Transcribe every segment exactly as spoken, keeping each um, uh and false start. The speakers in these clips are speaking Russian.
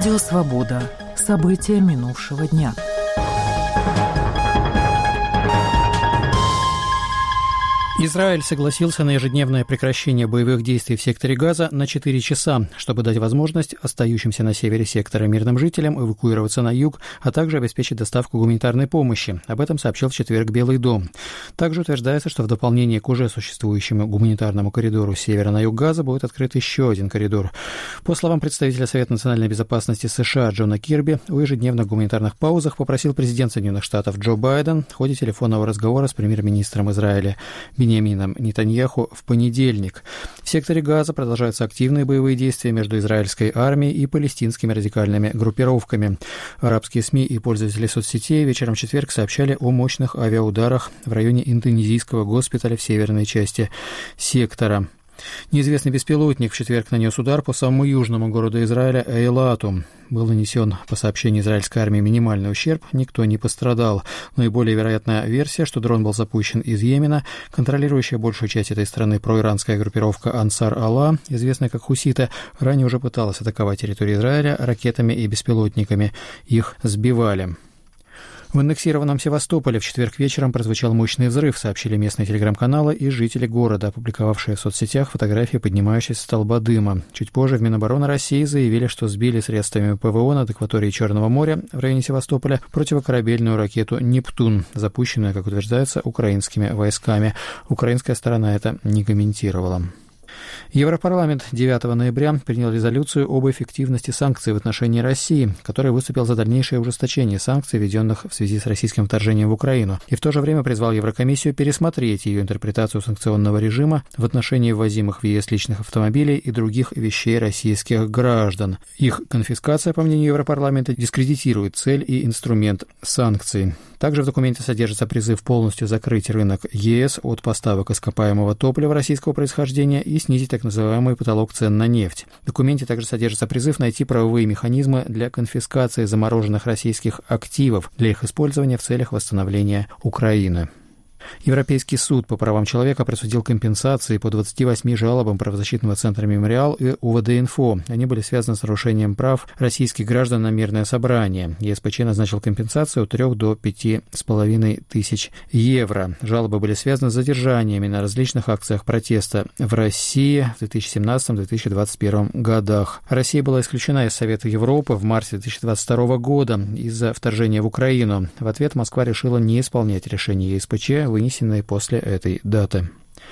Радио «Свобода». События минувшего дня. Израиль согласился на ежедневное прекращение боевых действий в секторе Газа на четыре часа, чтобы дать возможность остающимся на севере сектора мирным жителям эвакуироваться на юг, а также обеспечить доставку гуманитарной помощи. Об этом сообщил в четверг Белый дом. Также утверждается, что в дополнение к уже существующему гуманитарному коридору с севера на юг Газа будет открыт еще один коридор. По словам представителя Совета национальной безопасности США Джона Кирби, о ежедневных гуманитарных паузах попросил президент Соединенных Штатов Джо Байден в ходе телефонного разговора с премьер-министром Израиля Биньямином Нетаньяху в понедельник. В секторе Газа продолжаются активные боевые действия между израильской армией и палестинскими радикальными группировками. Арабские СМИ и пользователи соцсетей вечером в четверг сообщали о мощных авиаударах в районе индонезийского госпиталя в северной части сектора. Неизвестный беспилотник в четверг нанес удар по самому южному городу Израиля Эйлату. Был нанесен, по сообщению израильской армии, минимальный ущерб, никто не пострадал. Но и более вероятная версия, что дрон был запущен из Йемена. Контролирующая большую часть этой страны проиранская группировка Ансар-Алла, известная как хуситы, ранее уже пыталась атаковать территорию Израиля ракетами и беспилотниками. Их сбивали. В аннексированном Севастополе в четверг вечером прозвучал мощный взрыв, сообщили местные телеграм-каналы и жители города, опубликовавшие в соцсетях фотографии поднимающейся столба дыма. Чуть позже в Минобороны России заявили, что сбили средствами ПВО над акваторией Черного моря в районе Севастополя противокорабельную ракету «Нептун», запущенную, как утверждается, украинскими войсками. Украинская сторона это не комментировала. Европарламент девятого ноября принял резолюцию об эффективности санкций в отношении России, который выступил за дальнейшее ужесточение санкций, введенных в связи с российским вторжением в Украину, и в то же время призвал Еврокомиссию пересмотреть ее интерпретацию санкционного режима в отношении ввозимых в ЕС личных автомобилей и других вещей российских граждан. Их конфискация, по мнению Европарламента, дискредитирует цель и инструмент санкций. Также в документе содержится призыв полностью закрыть рынок ЕС от поставок ископаемого топлива российского происхождения и снизить так называемый потолок цен на нефть. В документе также содержится призыв найти правовые механизмы для конфискации замороженных российских активов для их использования в целях восстановления Украины. Европейский суд по правам человека присудил компенсации по двадцати восьми жалобам правозащитного центра «Мемориал» и УВД-Инфо. Они были связаны с нарушением прав российских граждан на мирное собрание. ЕСПЧ назначил компенсацию от трёх до пяти с половиной тысяч евро. Жалобы были связаны с задержаниями на различных акциях протеста в России в две тысячи семнадцатом — две тысячи двадцать первом годах. Россия была исключена из Совета Европы в марте две тысячи двадцать второго года из-за вторжения в Украину. В ответ Москва решила не исполнять решение ЕСПЧ, вынесенные после этой даты.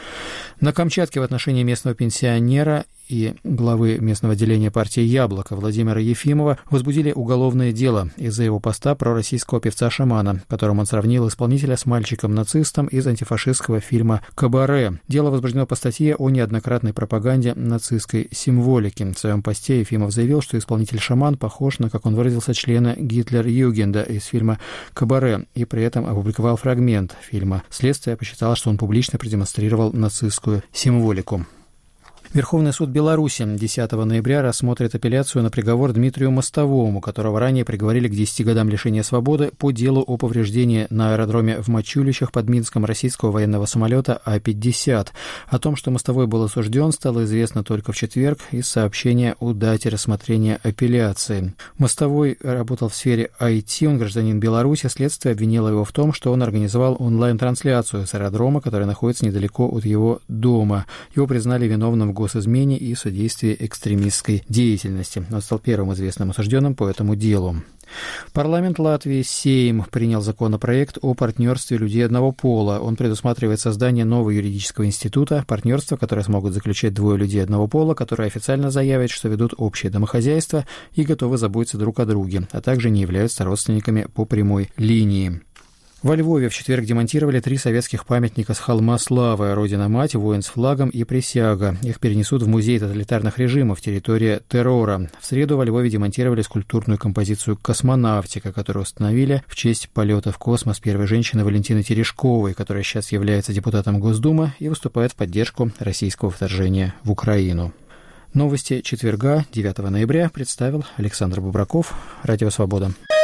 На Камчатке в отношении местного пенсионера и главы местного отделения партии «Яблоко» Владимира Ефимова возбудили уголовное дело из-за его поста пророссийского певца-шамана, которым он сравнил исполнителя с мальчиком-нацистом из антифашистского фильма «Кабаре». Дело возбуждено по статье о неоднократной пропаганде нацистской символики. В своем посте Ефимов заявил, что исполнитель-шаман похож на, как он выразился, члена Гитлер-Югенда из фильма «Кабаре», и при этом опубликовал фрагмент фильма. Следствие посчитало, что он публично продемонстрировал нацистскую символику. Верховный суд Беларуси десятого ноября рассмотрит апелляцию на приговор Дмитрию Мостовому, которого ранее приговорили к десяти годам лишения свободы по делу о повреждении на аэродроме в Мачулищах под Минском российского военного самолета А пятьдесят. О том, что Мостовой был осужден, стало известно только в четверг из сообщения о дате рассмотрения апелляции. Мостовой работал в сфере ай ти, он гражданин Беларуси. Следствие обвинило его в том, что он организовал онлайн-трансляцию с аэродрома, который находится недалеко от его дома. Его признали виновным в госизмене и содействии экстремистской деятельности. Он стал первым известным осужденным по этому делу. Парламент Латвии Сейм принял законопроект о партнерстве людей одного пола. Он предусматривает создание нового юридического института, партнерства, которое смогут заключать двое людей одного пола, которые официально заявят, что ведут общее домохозяйство и готовы заботиться друг о друге, а также не являются родственниками по прямой линии. Во Львове в четверг демонтировали три советских памятника с холма Славы: Родина-Мать, Воин с флагом и Присяга. Их перенесут в музей тоталитарных режимов «Территория террора». В среду во Львове демонтировали скульптурную композицию «Космонавтика», которую установили в честь полета в космос первой женщины Валентины Терешковой, которая сейчас является депутатом Госдумы и выступает в поддержку российского вторжения в Украину. Новости четверга, девятого ноября, представил Александр Бубраков, Радио «Свобода».